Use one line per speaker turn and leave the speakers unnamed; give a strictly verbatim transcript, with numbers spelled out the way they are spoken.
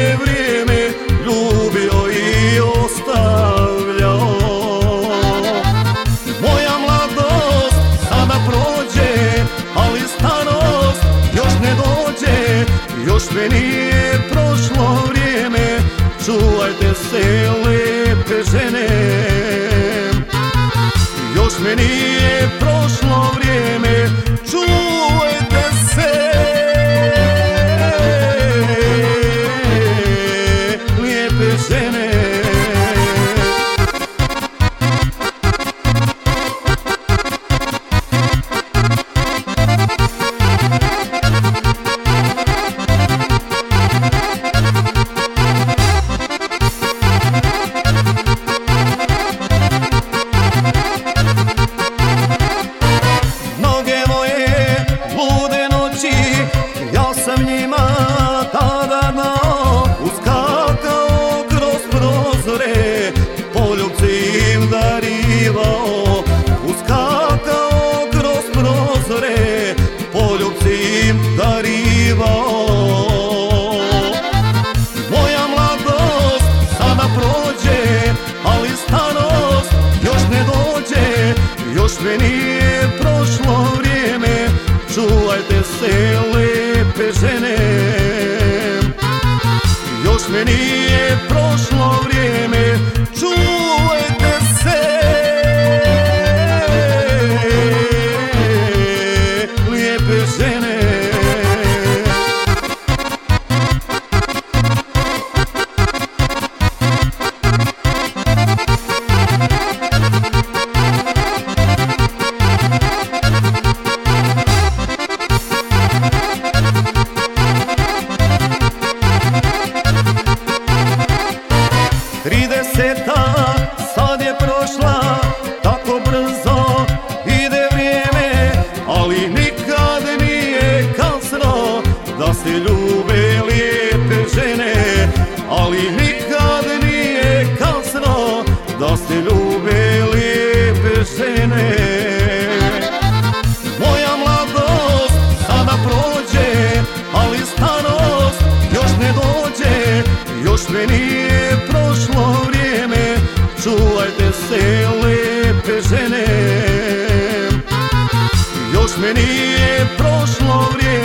je vrijeme ljubio i ostavljao. Moja mladost sada prođe, ali starost još ne dođe. Još me nije prošlo vrijeme, čuvajte se lepe žene. Još me nije prošlo vrijeme, čuvajte se lijepe žene. Ja sam njima tada dao, uskakao kroz prozore, poljubci im darivao. Uskakao kroz prozore, poljubci im darivao. Moja mladost sada prođe, ali starost još ne dođe. Još me nije prošlo vrijeme, čuvajte se lepe žene. Još me nije prošlo vrijeme, čuvajte se lijepe žene. Trideseta sad je prošla, tako brzo ide vrijeme, ali nikad nije kasno da se ljube lijepe žene. Ali nikad nije kasno da se ljube lijepe žene. Moja mladost sada prođe, ali starost još ne dođe. Još me nije prošlo vrijeme, čuvajte se lepe žene. Još me nije prošlo vrijeme,